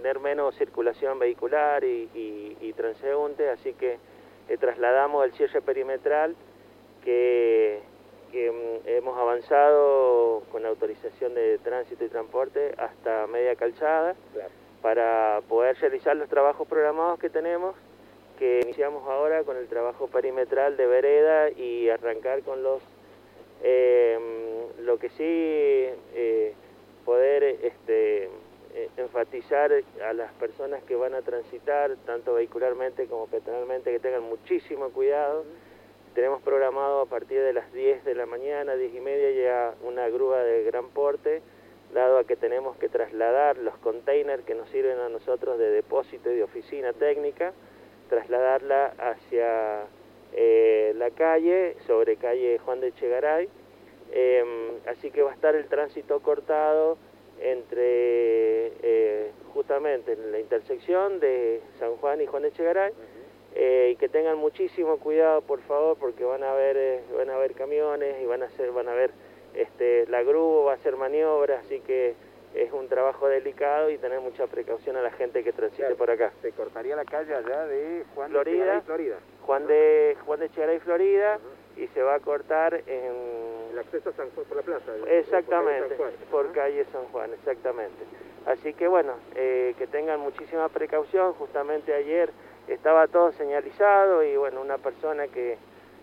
tener menos circulación vehicular y transeúnte, así que trasladamos el cierre perimetral que hemos avanzado con autorización de tránsito y transporte hasta Media Calzada, claro, para poder realizar los trabajos programados que tenemos, que iniciamos ahora con el trabajo perimetral de vereda y arrancar con lo que sí poder enfatizar a las personas que van a transitar, tanto vehicularmente como peatonalmente, que tengan muchísimo cuidado. Tenemos programado a partir de las 10 de la mañana, 10 y media, ya una grúa de gran porte, dado a que tenemos que trasladar los containers que nos sirven a nosotros de depósito y de oficina técnica, trasladarla hacia la calle, sobre calle Juan de Echegaray, así que va a estar el tránsito cortado entre justamente en la intersección de San Juan y Juan de Echegaray, y que tengan muchísimo cuidado, por favor, porque van a ver camiones y van a ver la grúa, va a hacer maniobras, así que es un trabajo delicado y tener mucha precaución a la gente que transite, claro, por acá. Se cortaría la calle allá de Juan Florida, de Echegaray, Florida. Juan de Echegaray, Florida, y se va a cortar en el acceso a San Juan por la plaza. Exactamente, por calle San Juan, exactamente. Así que bueno, que tengan muchísima precaución. Justamente ayer estaba todo señalizado y bueno, una persona que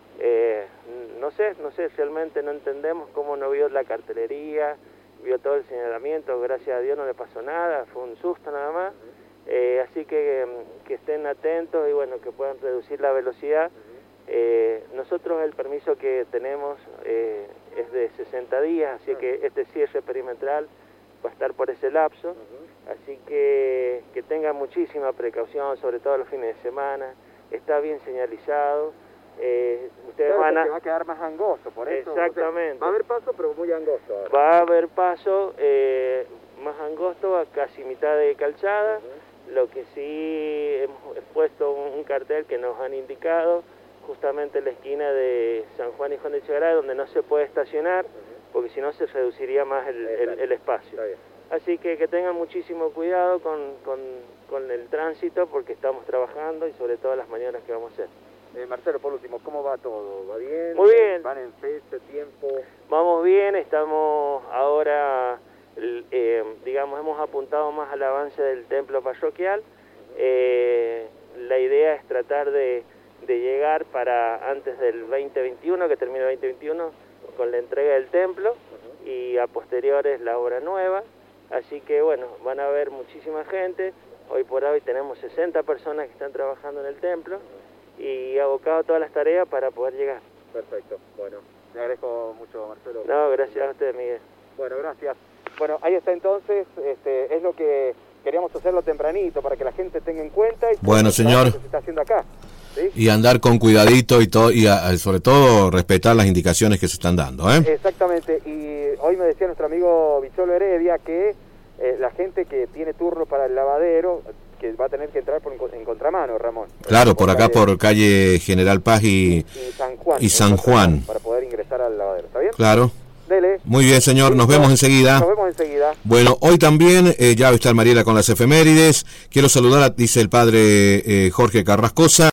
no sé, realmente no entendemos cómo no vio la cartelería, vio todo el señalamiento, gracias a Dios no le pasó nada, fue un susto nada más. Así que estén atentos y bueno, que puedan reducir la velocidad. Nosotros el permiso que tenemos es de 60 días, así que este cierre perimetral va a estar por ese lapso, así que tengan muchísima precaución, sobre todo los fines de semana. Está bien señalizado, ustedes va a quedar más angosto, por eso. Exactamente. O sea, va a haber paso, pero muy angosto ahora. Va a haber paso más angosto a casi mitad de calzada. Lo que sí hemos puesto un cartel que nos han indicado justamente en la esquina de San Juan y Juan de Echegaray, donde no se puede estacionar, porque si no se reduciría más el espacio. Así que tengan muchísimo cuidado con el tránsito, porque estamos trabajando y sobre todo las maniobras que vamos a hacer. Marcelo, por último, ¿cómo va todo? ¿Va bien? Muy bien. ¿Van en fecha, tiempo? Vamos bien, estamos ahora, digamos, hemos apuntado más al avance del templo parroquial. La idea es tratar de llegar para antes del 2021, que termine el 2021, con la entrega del templo y a posteriores la obra nueva. Así que bueno, van a haber muchísima gente. Hoy por hoy tenemos 60 personas que están trabajando en el templo y abocado todas las tareas para poder llegar. Perfecto, bueno, le agradezco mucho, Marcelo. No, gracias a usted, Miguel. Bueno, gracias. Bueno, ahí está entonces, es lo que queríamos hacerlo tempranito para que la gente tenga en cuenta y bueno, señor, lo que se está haciendo acá. ¿Sí? Y andar con cuidadito y todo, y sobre todo respetar las indicaciones que se están dando, ¿eh? Exactamente, y hoy me decía nuestro amigo Bicholo Heredia que la gente que tiene turno para el lavadero, que va a tener que entrar en contramano, Ramón. Claro, por acá por calle General Paz y San Juan. Para poder ingresar al lavadero, ¿está bien? Claro. Dele. Muy bien, señor, nos vemos enseguida. Nos vemos enseguida. Bueno, hoy también, ya va a estar Mariela con las efemérides. Quiero saludar, dice el padre Jorge Carrascosa.